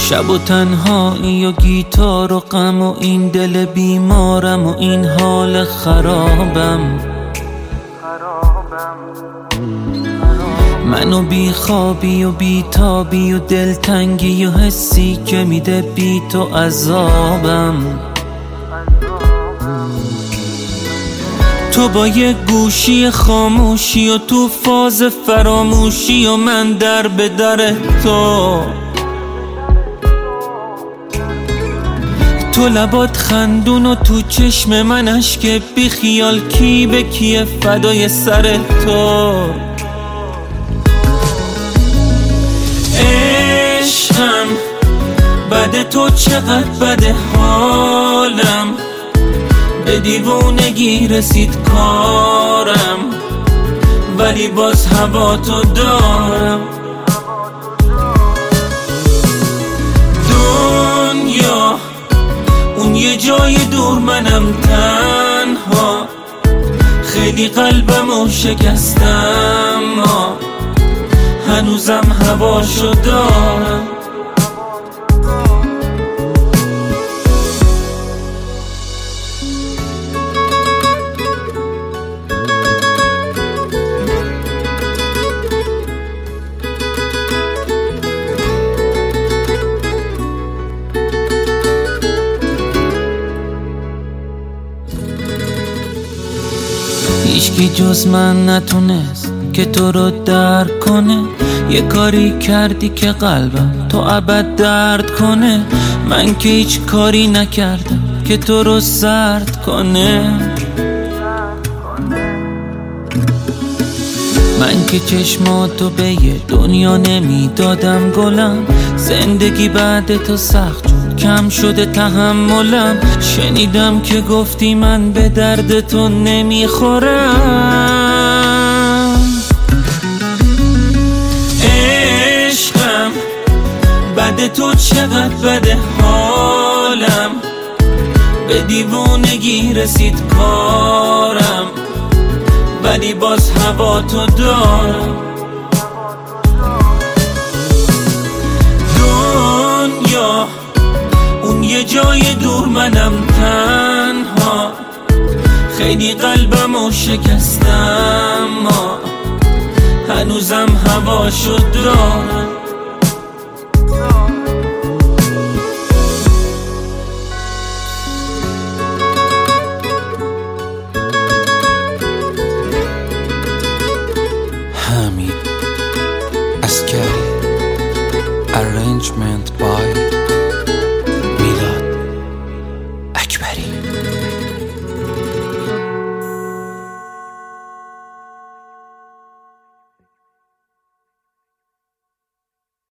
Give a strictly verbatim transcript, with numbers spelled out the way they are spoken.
شب و تنهایی و گیتار و غم و این دل بیمارم و این حال خرابم. منو بی خوابی و بی تابی و دلتنگی و حسی که میده بی تو عذابم. تو با یه گوشی خاموشی و تو فاز فراموشی و من در به در تو. تو لبات خندون و تو چشم من اشک بی خیال، کی به کیه فدای سر تو. عشقم بده تو چقدر بده حالم، به دیوونگی رسید کارم ولی باز هوا تو دارم. دنیا اون یه جای دور، منم تنها، خیلی قلبمو شکستم ما هنوزم هواشو دارم. هیچکی جز من نتونست که تو رو درک کنه. یه کاری کردی که قلبم تو ابد درد کنه. من که هیچ کاری نکردم که تو رو سرد کنه. من که چشماتو به یه دنیا نمیدادم گلم. زندگی بعد تو سخت شد، کم شده تحملم. شنیدم که گفتی من به درد تو نمیخورم. عشقم بده تو چقدر بده حالم، به دیوونگی رسید کارم ولی باز هوا تو دارم. دنیا اون یه جای دور، منم تنها، خیلی قلبمو شکستم ما هنوزم هواشو دارم. Hamid Askari. Arrangement by